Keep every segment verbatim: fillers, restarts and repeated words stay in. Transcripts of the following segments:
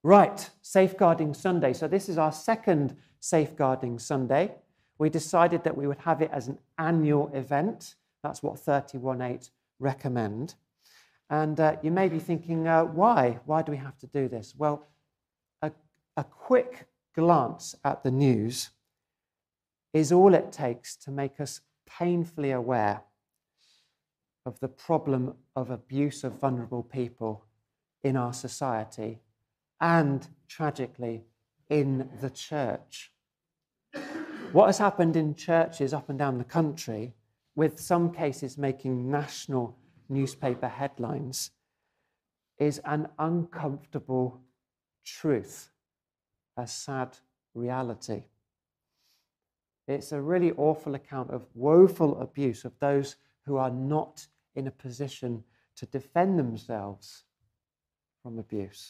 Right, Safeguarding Sunday. So this is our second Safeguarding Sunday. We decided that we would have it as an annual event. That's what thirty-one eight recommend. And uh, you may be thinking, uh, why? Why do we have to do this? Well, a, a quick glance at the news is all it takes to make us painfully aware of the problem of abuse of vulnerable people in our society and, tragically, in the church. What has happened in churches up and down the country, with some cases making national newspaper headlines, is an uncomfortable truth, a sad reality. It's a really awful account of woeful abuse of those who are not in a position to defend themselves from abuse.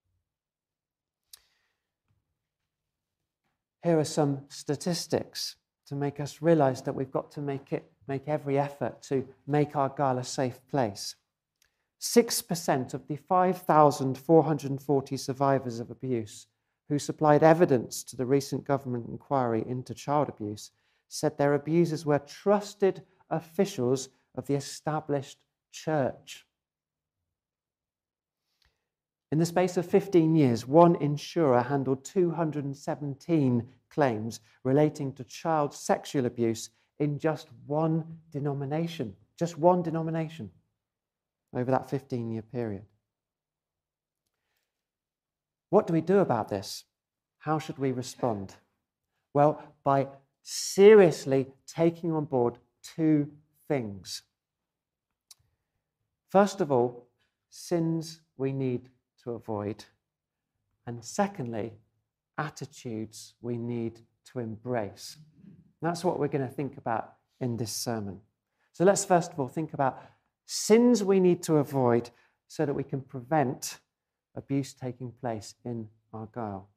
Here are some statistics to make us realize that we've got to make it, make every effort to make Argyle a safe place. six percent of the five thousand four hundred forty survivors of abuse who supplied evidence to the recent government inquiry into child abuse said their abusers were trusted officials of the established church. In the space of fifteen years, one insurer handled two hundred seventeen claims relating to child sexual abuse in just one denomination, just one denomination over that fifteen-year period. What do we do about this? How should we respond? Well, by seriously taking on board two things. First of all, sins we need to avoid. And secondly, attitudes we need to embrace. That's what we're going to think about in this sermon. So let's first of all think about sins we need to avoid so that we can prevent abuse taking place in Argyle.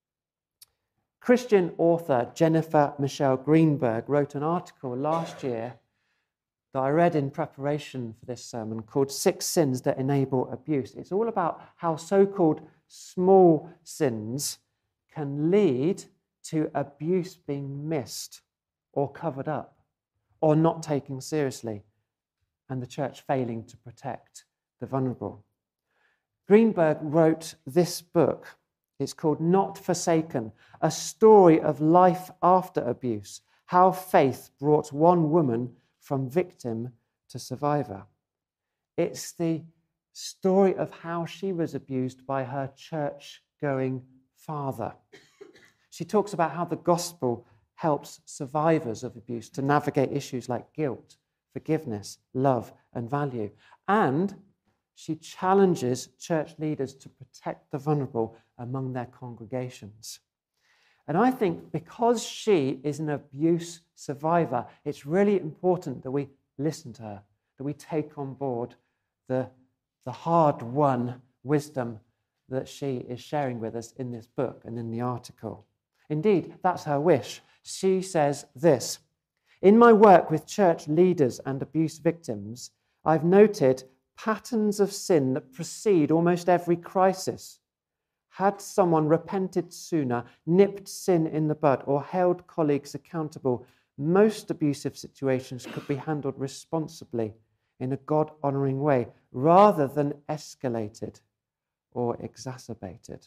Christian author Jennifer Michelle Greenberg wrote an article last year that I read in preparation for this sermon called Six Sins That Enable Abuse. It's all about how so-called small sins can lead to abuse being missed or covered up or not taken seriously, and the church failing to protect the vulnerable. Greenberg wrote this book. It's called Not Forsaken, a story of life after abuse, how faith brought one woman from victim to survivor. It's the story of how she was abused by her church-going father. She talks about how the gospel helps survivors of abuse to navigate issues like guilt, forgiveness, love, and value. And she challenges church leaders to protect the vulnerable among their congregations. And I think because she is an abuse survivor, it's really important that we listen to her, that we take on board the, the hard-won wisdom that she is sharing with us in this book and in the article. Indeed, that's her wish. She says this: "In my work with church leaders and abuse victims, I've noted patterns of sin that precede almost every crisis. Had someone repented sooner, nipped sin in the bud, or held colleagues accountable, most abusive situations could be handled responsibly in a God-honouring way, rather than escalated or exacerbated."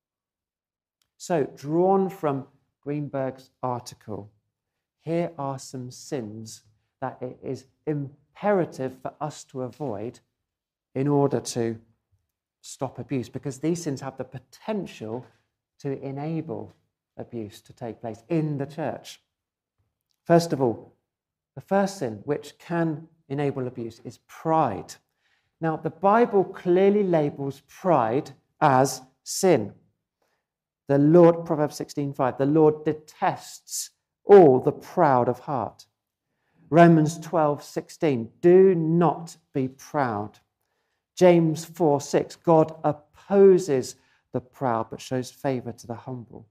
So, drawn from Greenberg's article, here are some sins that it is imperative for us to avoid in order to stop abuse, because these sins have the potential to enable abuse to take place in the church. First of all, the first sin which can enable abuse is pride. Now, the Bible clearly labels pride as sin. The Lord, Proverbs sixteen five, the Lord detests all the proud of heart. Romans twelve sixteen, do not be proud. James four six, God opposes the proud but shows favour to the humble.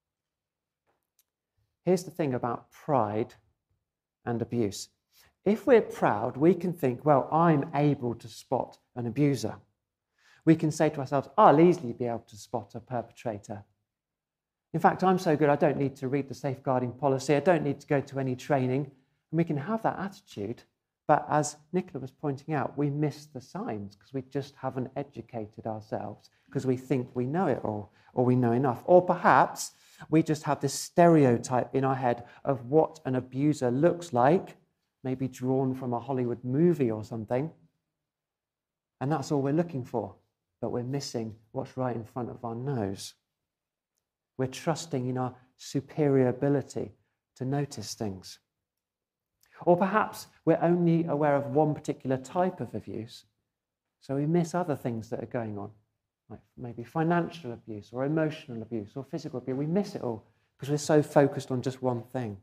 Here's the thing about pride and abuse. If we're proud, we can think, well, I'm able to spot an abuser. We can say to ourselves, I'll easily be able to spot a perpetrator. In fact, I'm so good, I don't need to read the safeguarding policy. I don't need to go to any training. And we can have that attitude. But as Nicola was pointing out, we miss the signs because we just haven't educated ourselves because we think we know it all or we know enough. Or perhaps we just have this stereotype in our head of what an abuser looks like, maybe drawn from a Hollywood movie or something. And that's all we're looking for. But we're missing what's right in front of our nose. We're trusting in our superior ability to notice things. Or perhaps we're only aware of one particular type of abuse, so we miss other things that are going on, like maybe financial abuse or emotional abuse or physical abuse. We miss it all because we're so focused on just one thing.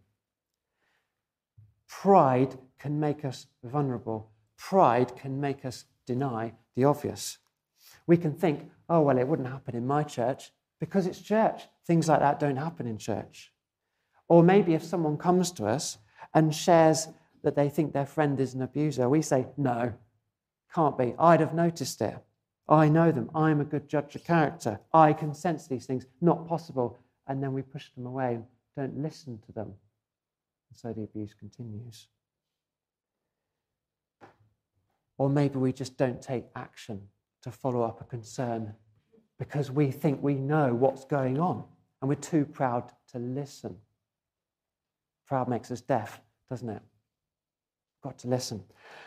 Pride can make us vulnerable. Pride can make us deny the obvious. We can think, oh, well, it wouldn't happen in my church because it's church. Things like that don't happen in church. Or maybe if someone comes to us and shares that they think their friend is an abuser, we say, no, can't be. I'd have noticed it. I know them. I'm a good judge of character. I can sense these things. Not possible. And then we push them away and don't listen to them. And so the abuse continues. Or maybe we just don't take action to follow up a concern because we think we know what's going on and we're too proud to listen. Proud makes us deaf, doesn't it? Got to listen.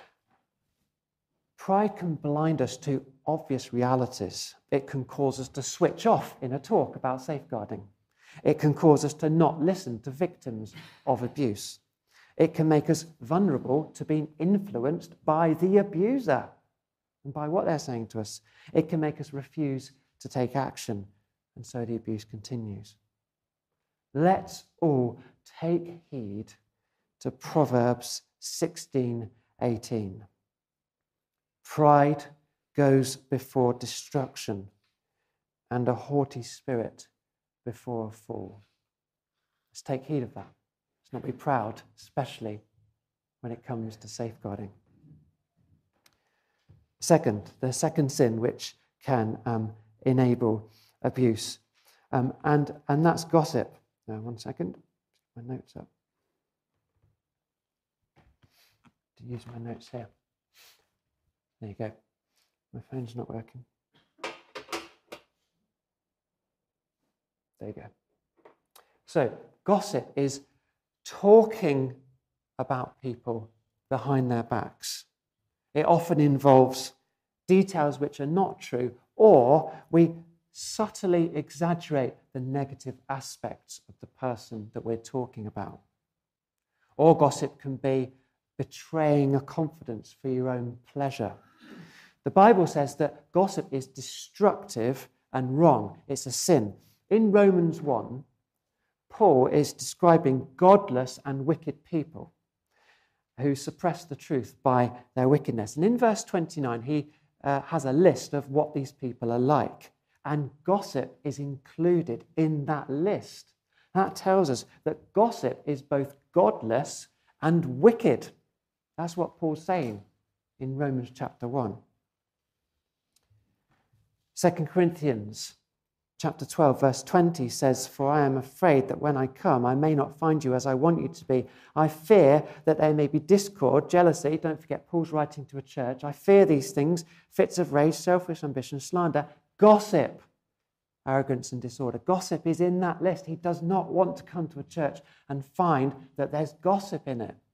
Pride can blind us to obvious realities. It can cause us to switch off in a talk about safeguarding. It can cause us to not listen to victims of abuse. It can make us vulnerable to being influenced by the abuser and by what they're saying to us. It can make us refuse to take action, and so the abuse continues. Let's all take heed to Proverbs sixteen eighteen. Pride goes before destruction, and a haughty spirit before a fall. Let's take heed of that. Let's not be proud, especially when it comes to safeguarding. Second, the second sin which can um, enable abuse, um, and, and that's gossip. Now, one second, my notes up. To use my notes here. There you go. My phone's not working. There you go. So, gossip is talking about people behind their backs. It often involves details which are not true, or we subtly exaggerate the negative aspects of the person that we're talking about. Or gossip can be betraying a confidence for your own pleasure. The Bible says that gossip is destructive and wrong. It's a sin. In Romans one, Paul is describing godless and wicked people who suppress the truth by their wickedness. And in verse twenty-nine, he uh, has a list of what these people are like. And gossip is included in that list. That tells us that gossip is both godless and wicked. That's what Paul's saying in Romans chapter one. Second Corinthians chapter twelve, verse twenty says, "For I am afraid that when I come, I may not find you as I want you to be. I fear that there may be discord, jealousy." Don't forget, Paul's writing to a church. "I fear these things, fits of rage, selfish ambition, slander, gossip, arrogance and disorder." Gossip is in that list. He does not want to come to a church and find that there's gossip in it.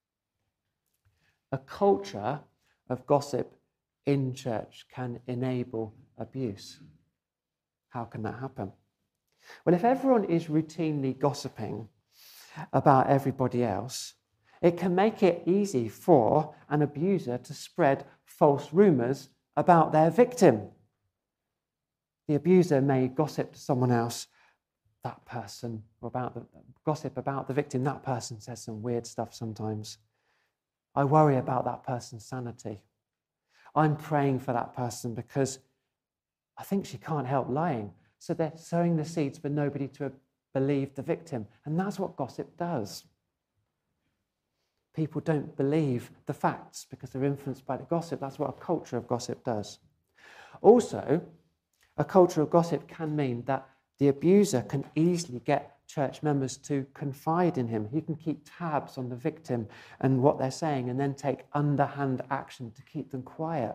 A culture of gossip in church can enable abuse. How can that happen? Well, if everyone is routinely gossiping about everybody else, it can make it easy for an abuser to spread false rumours about their victim. The abuser may gossip to someone else, that person, or about the gossip about the victim. That person says some weird stuff sometimes. I worry about that person's sanity. I'm praying for that person because I think she can't help lying. So they're sowing the seeds for nobody to believe the victim. And that's what gossip does. People don't believe the facts because they're influenced by the gossip. That's what a culture of gossip does. Also, a culture of gossip can mean that the abuser can easily get church members to confide in him. He can keep tabs on the victim and what they're saying and then take underhand action to keep them quiet.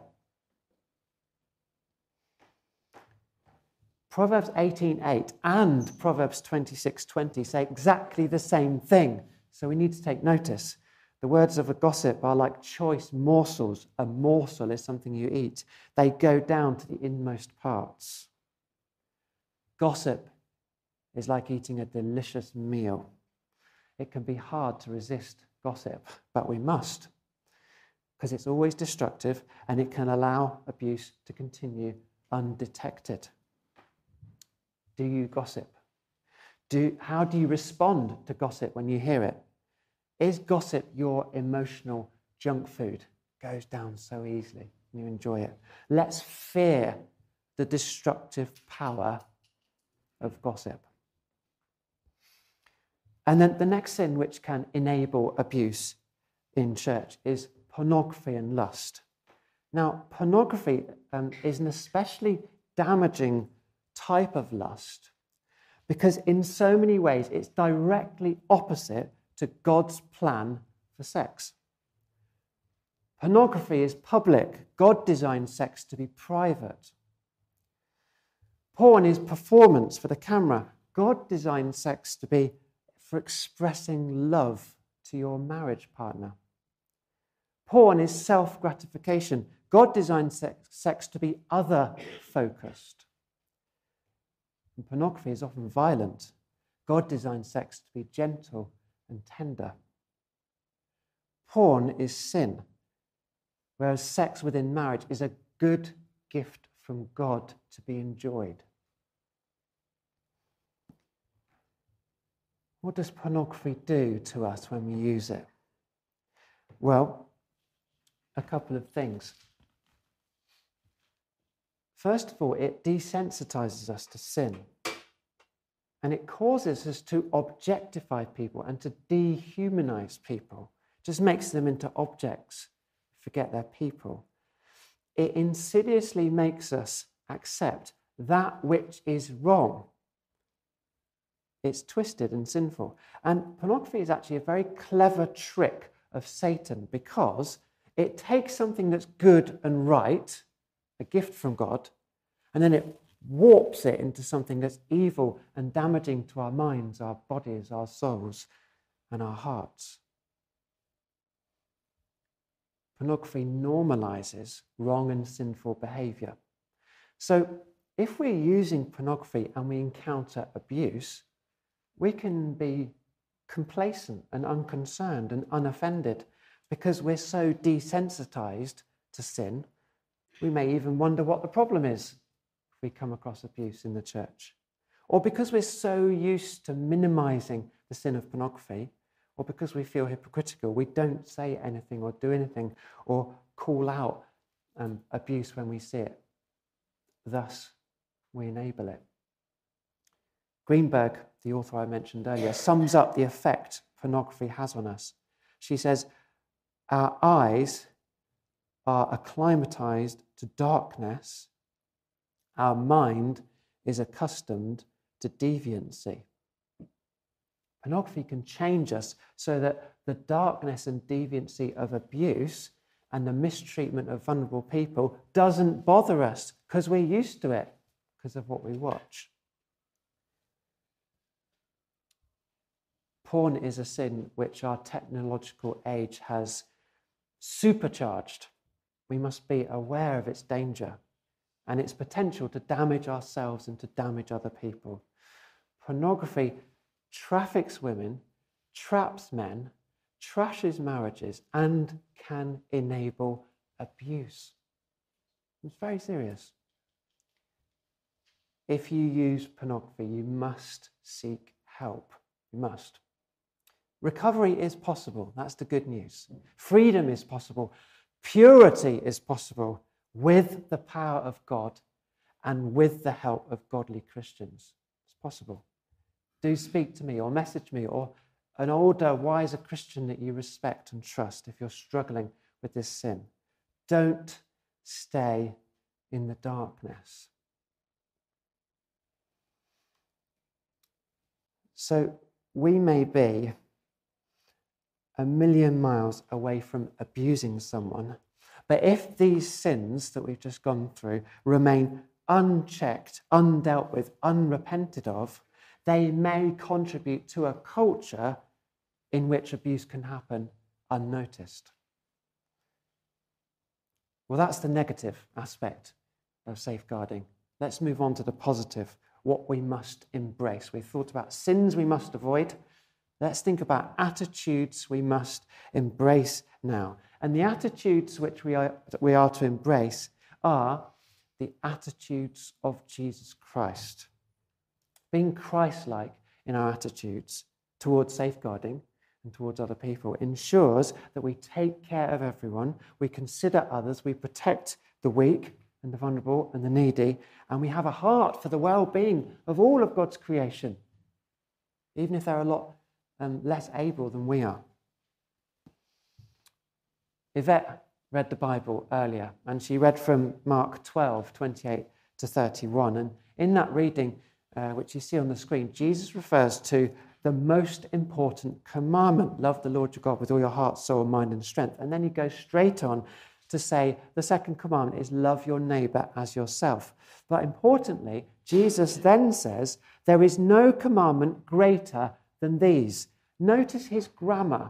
Proverbs eighteen eight and Proverbs twenty-six twenty say exactly the same thing, so we need to take notice. The words of a gossip are like choice morsels. A morsel is something you eat. They go down to the inmost parts. Gossip is like eating a delicious meal. It can be hard to resist gossip, but we must, because it's always destructive and it can allow abuse to continue undetected. Do you gossip? Do, how do you respond to gossip when you hear it? Is gossip your emotional junk food? It goes down so easily and you enjoy it. Let's fear the destructive power of gossip. And then the next sin which can enable abuse in church is pornography and lust. Now, pornography um, is an especially damaging type of lust because in so many ways it's directly opposite to God's plan for sex. Pornography is public. God designed sex to be private. Porn is performance for the camera. God designed sex to be for expressing love to your marriage partner. Porn is self-gratification. God designed sex, sex to be other-focused. And pornography is often violent. God designed sex to be gentle and tender. Porn is sin, whereas sex within marriage is a good gift from God to be enjoyed. What does pornography do to us when we use it? Well, a couple of things. First of all, it desensitizes us to sin. And it causes us to objectify people and to dehumanize people. It just makes them into objects, forget they're people. It insidiously makes us accept that which is wrong. It's twisted and sinful. And pornography is actually a very clever trick of Satan because it takes something that's good and right, a gift from God, and then it warps it into something that's evil and damaging to our minds, our bodies, our souls, and our hearts. Pornography normalizes wrong and sinful behavior. So if we're using pornography and we encounter abuse, we can be complacent and unconcerned and unoffended because we're so desensitized to sin. We may even wonder what the problem is if we come across abuse in the church. Or because we're so used to minimizing the sin of pornography, or because we feel hypocritical, we don't say anything or do anything or call out um, abuse when we see it. Thus, we enable it. Greenberg, the author I mentioned earlier, sums up the effect pornography has on us. She says, our eyes are acclimatized to darkness. Our mind is accustomed to deviancy. Pornography can change us so that the darkness and deviancy of abuse and the mistreatment of vulnerable people doesn't bother us because we're used to it because of what we watch. Porn is a sin which our technological age has supercharged. We must be aware of its danger and its potential to damage ourselves and to damage other people. Pornography traffics women, traps men, trashes marriages, and can enable abuse. It's very serious. If you use pornography, you must seek help. You must. Recovery is possible. That's the good news. Freedom is possible. Purity is possible with the power of God and with the help of godly Christians. It's possible. Do speak to me or message me or an older, wiser Christian that you respect and trust if you're struggling with this sin. Don't stay in the darkness. So we may be a million miles away from abusing someone, but if these sins that we've just gone through remain unchecked, undealt with, unrepented of, they may contribute to a culture in which abuse can happen unnoticed. Well, that's the negative aspect of safeguarding. Let's move on to the positive, what we must embrace. We've thought about sins we must avoid. Let's think about attitudes we must embrace now. And the attitudes which we are, that we are to embrace are the attitudes of Jesus Christ. Being Christ-like in our attitudes towards safeguarding and towards other people ensures that we take care of everyone, we consider others, we protect the weak and the vulnerable and the needy, and we have a heart for the well-being of all of God's creation, even if they're a lot um, less able than we are. Yvette read the Bible earlier, and she read from Mark twelve, twenty-eight to thirty-one, and in that reading, uh, which you see on the screen, Jesus refers to the most important commandment: love the Lord your God with all your heart, soul, mind, and strength. And then he goes straight on to say the second commandment is love your neighbour as yourself. But importantly, Jesus then says there is no commandment greater than these. Notice his grammar.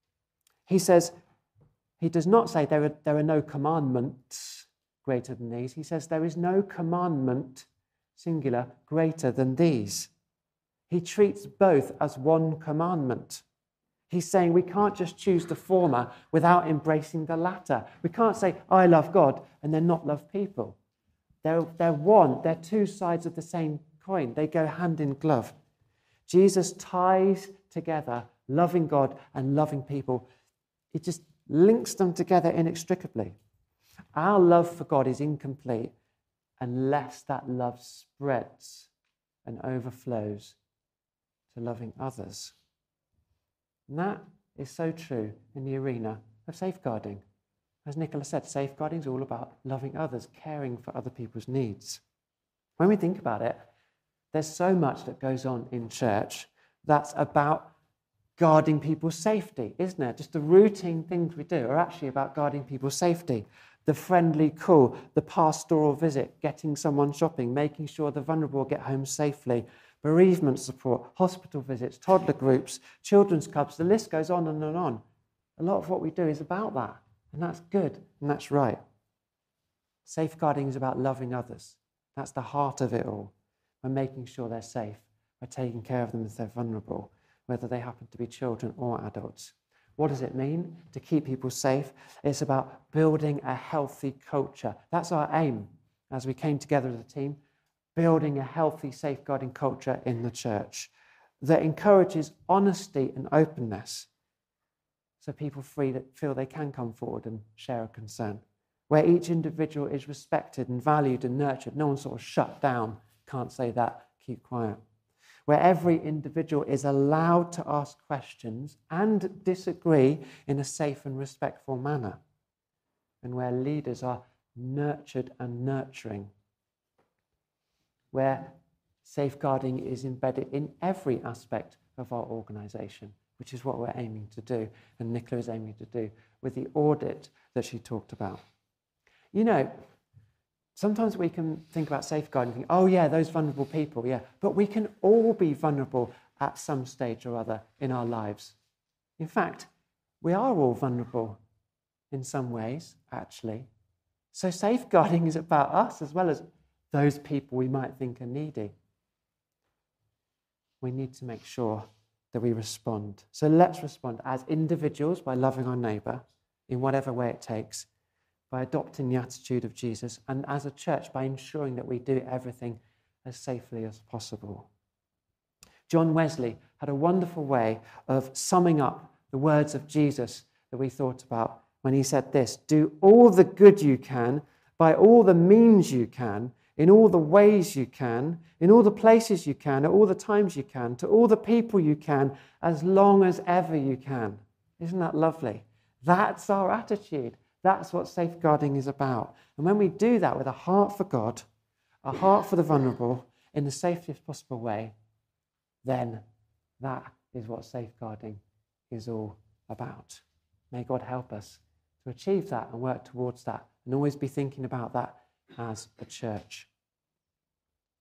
He says, he does not say there are, there are no commandments greater than these. He says there is no commandment, singular, greater than these. He treats both as one commandment. He's saying we can't just choose the former without embracing the latter. We can't say, I love God, and then not love people. They're, they're one. They're two sides of the same coin. They go hand in glove. Jesus ties together loving God and loving people. He just links them together inextricably. Our love for God is incomplete unless that love spreads and overflows to loving others. And that is so true in the arena of safeguarding. As Nicola said, safeguarding is all about loving others, caring for other people's needs. When we think about it, there's so much that goes on in church that's about guarding people's safety, isn't it? Just the routine things we do are actually about guarding people's safety. The friendly call, the pastoral visit, getting someone shopping, making sure the vulnerable get home safely, bereavement support, hospital visits, toddler groups, children's clubs, the list goes on and on and on. A lot of what we do is about that, and that's good, and that's right. Safeguarding is about loving others. That's the heart of it all. By making sure they're safe, by taking care of them if they're vulnerable, whether they happen to be children or adults. What does it mean to keep people safe? It's about building a healthy culture. That's our aim as we came together as a team, building a healthy safeguarding culture in the church that encourages honesty and openness so people free that feel they can come forward and share a concern, where each individual is respected and valued and nurtured. No one's sort of shut down, can't say that, keep quiet. Where every individual is allowed to ask questions and disagree in a safe and respectful manner, and where leaders are nurtured and nurturing, where safeguarding is embedded in every aspect of our organisation, which is what we're aiming to do, and Nicola is aiming to do with the audit that she talked about. You know, sometimes we can think about safeguarding and think, oh yeah, those vulnerable people, yeah. But we can all be vulnerable at some stage or other in our lives. In fact, we are all vulnerable in some ways, actually. So safeguarding is about us as well as those people we might think are needy. We need to make sure that we respond. So let's respond as individuals by loving our neighbour in whatever way it takes, by adopting the attitude of Jesus, and as a church by ensuring that we do everything as safely as possible. John Wesley had a wonderful way of summing up the words of Jesus that we thought about when he said this: do all the good you can, by all the means you can, in all the ways you can, in all the places you can, at all the times you can, to all the people you can, as long as ever you can. Isn't that lovely? That's our attitude. That's what safeguarding is about. And when we do that with a heart for God, a heart for the vulnerable, in the safest possible way, then that is what safeguarding is all about. May God help us to achieve that and work towards that, and always be thinking about that as a church.